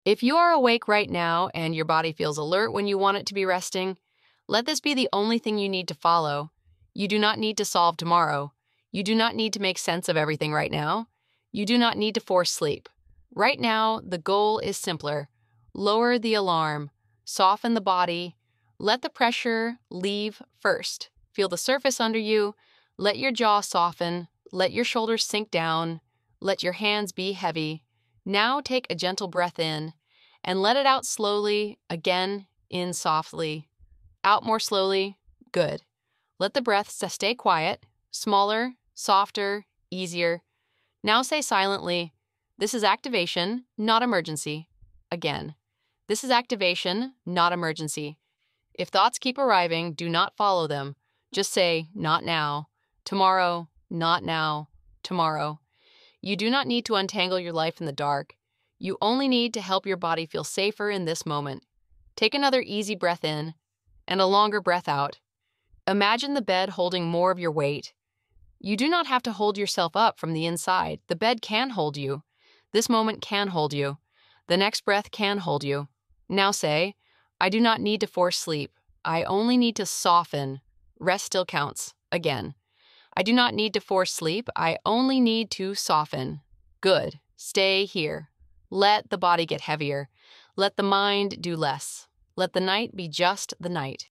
If you are awake right now and your body feels alert when you want it to be resting, let this be the only thing you need to follow. You do not need to solve tomorrow. You do not need to make sense of everything right now. You do not need to force sleep. Right now, the goal is simpler. Lower the alarm, soften the body, let the pressure leave first. Feel the surface under you, let your jaw soften, let your shoulders sink down, let your hands be heavy. Now take a gentle breath in and let it out slowly, again, in softly. Out more slowly, good. Let the breath stay quiet, smaller, softer, easier. Now say silently, this is activation, not emergency. Again, this is activation, not emergency. If thoughts keep arriving, do not follow them. Just say, not now, tomorrow, not now, tomorrow. You do not need to untangle your life in the dark. You only need to help your body feel safer in this moment. Take another easy breath in and a longer breath out. Imagine the bed holding more of your weight. You do not have to hold yourself up from the inside. The bed can hold you. This moment can hold you. The next breath can hold you. Now say, I do not need to force sleep. I only need to soften. Rest still counts. Again. I do not need to force sleep. I only need to soften. Good. Stay here. Let the body get heavier. Let the mind do less. Let the night be just the night.